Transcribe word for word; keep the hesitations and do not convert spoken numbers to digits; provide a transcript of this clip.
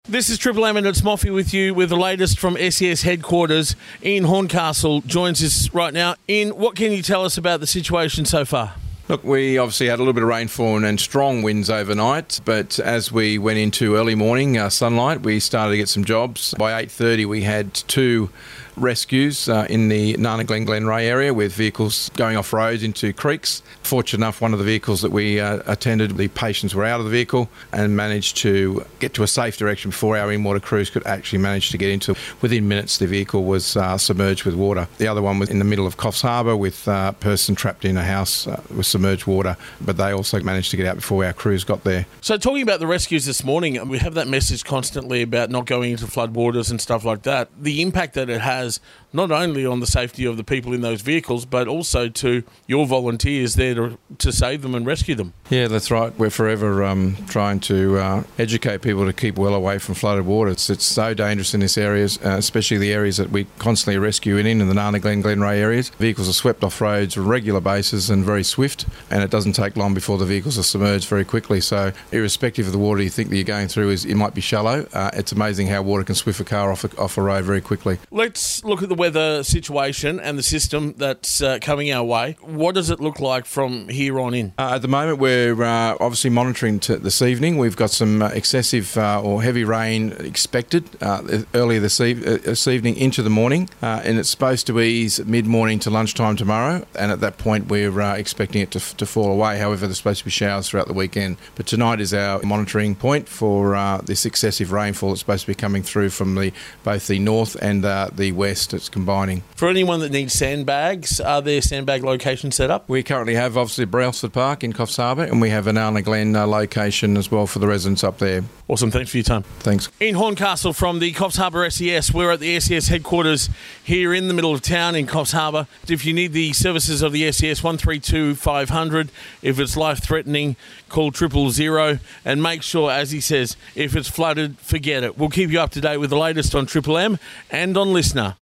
This is Triple M and it's Moffy with you with the latest from S E S headquarters. Ian Horncastle joins us right now. Ian, what can you tell us about the situation so far? Look, we obviously had a little bit of rainfall and strong winds overnight, but as we went into early morning uh, sunlight, we started to get some jobs. By eight thirty, we had two rescues uh, in the Nana Glen Glen Ray area with vehicles going off roads into creeks. Fortunate enough, one of the vehicles that we uh, attended, the patients were out of the vehicle and managed to get to a safe direction before our in-water crews could actually manage to get into. Within minutes, the vehicle was uh, submerged with water. The other one was in the middle of Coffs Harbour with a person trapped in a house uh, with submerged water, but they also managed to get out before our crews got there. So talking about the rescues this morning, we have that message constantly about not going into floodwaters and stuff like that. The impact that it has not only on the safety of the people in those vehicles, but also to your volunteers there to, to save them and rescue them. Yeah, that's right. We're forever um, trying to uh, educate people to keep well away from flooded water. It's, it's so dangerous in this areas, uh, especially the areas that we constantly rescue in, in the Nana Glen Glen Ray areas. Vehicles are swept off roads on a regular basis and very swift, and it doesn't take long before the vehicles are submerged very quickly. So irrespective of the water you think that you're going through, is it might be shallow, uh, it's amazing how water can swift a car off a, off a road very quickly. Let's look at the weather situation and the system that's uh, coming our way. What does it look like from here on in? Uh, at the moment, we're uh, obviously monitoring t- this evening. We've got some uh, excessive uh, or heavy rain expected uh, earlier this, eve- uh, this evening into the morning, uh, and it's supposed to ease mid-morning to lunchtime tomorrow, and at that point we're uh, expecting it to, f- to fall away. However, there's supposed to be showers throughout the weekend. But tonight is our monitoring point for uh, this excessive rainfall that's supposed to be coming through from the both the north and uh, the west. It's combining. For anyone that needs sandbags, are there sandbag locations set up? We currently have obviously Brailsford Park in Coffs Harbour, and we have an Nana Glen uh, location as well for the residents up there. Awesome, thanks for your time. Thanks. Ian Horncastle from the Coffs Harbour S E S. We're at the S E S headquarters here in the middle of town in Coffs Harbour. If you need the services of the S E S, one three two five hundred. If it's life-threatening, call triple zero. And make sure, as he says, if it's flooded, forget it. We'll keep you up to date with the latest on Triple M and on Listener.